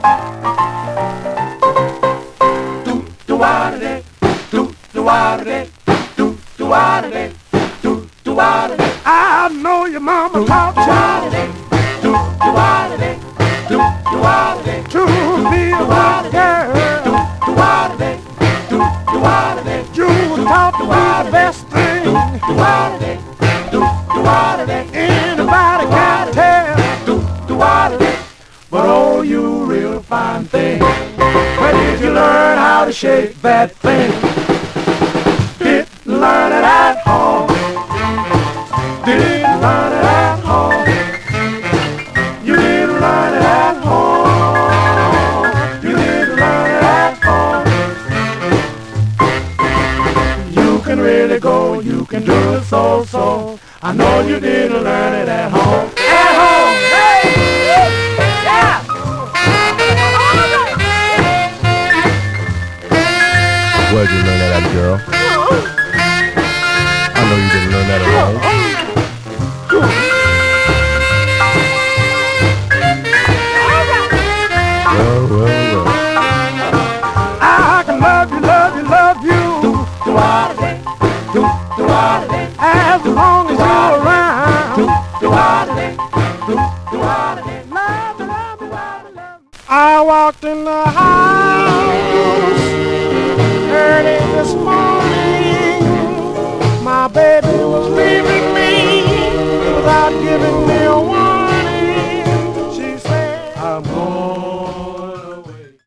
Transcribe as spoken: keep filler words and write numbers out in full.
Do do wada day, do do wada day, do do wada day, do do wada day. I know your mama taught you do do wada day, do do wada day, to be a good girl. Do do wada day, do do wada day. You were taught to be the best thing. Do do wada day, do do wada day. Anybody can tell. Do do wada day. But oh, you real fine thing. Where did you learn how to shake that thing? Didn't learn it at home. Didn't learn it at home. You didn't learn it at home. You didn't learn it at home. You can really go, you can do it so, so. I know you didn't learn it at home. At home, hey! Yeah! Where'd you learn that at, girl? I know you didn't learn that at home. Well, well, well. I can love you, love you, love you. Do do wada day, do do wada day. As long as you're around. Do do wada day, do do wada day. Love, love, love, love. I walked in the house.